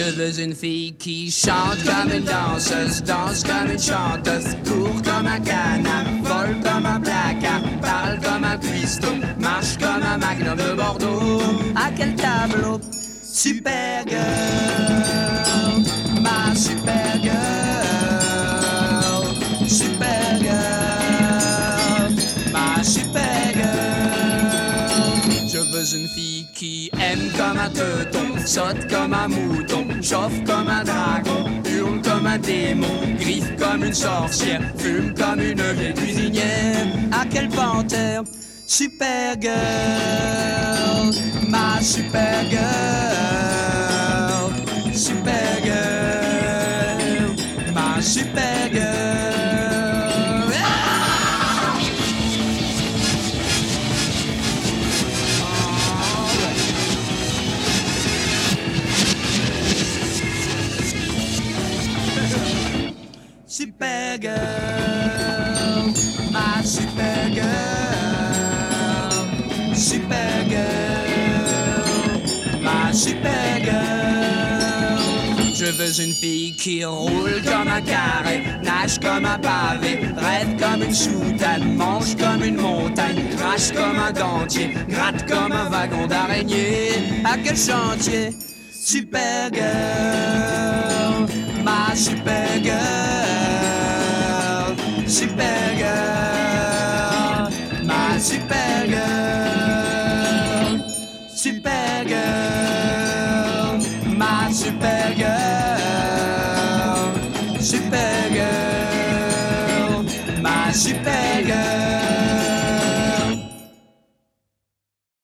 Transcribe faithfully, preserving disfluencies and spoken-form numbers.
Je veux une fille qui chante comme une danseuse, danse comme une chanteuse, court comme un canard, vole comme un placard, parle comme un cuistot, marche comme un magnum de Bordeaux. À quel tableau? Super girl, ma super girl, super girl, ma super girl. Je veux une fille qui aime comme un teuton, saute comme un mouton, chauffe comme un dragon, hurle comme un démon, griffe comme une sorcière, fume comme une vieille cuisinière. À quelle panthère? Super girl, ma super girl, super girl, ma super girl. Ah! Super girl, ma super girl, super girl, ma super girl. Je veux une fille qui roule comme un carré, nage comme un pavé, rêve comme une soutane, mange comme une montagne, crache comme un dentier, gratte comme un wagon d'araignée. À quel chantier? Super girl, ma super girl, super girl, ma super girl, super girl, ma super girl, super girl, ma super girl.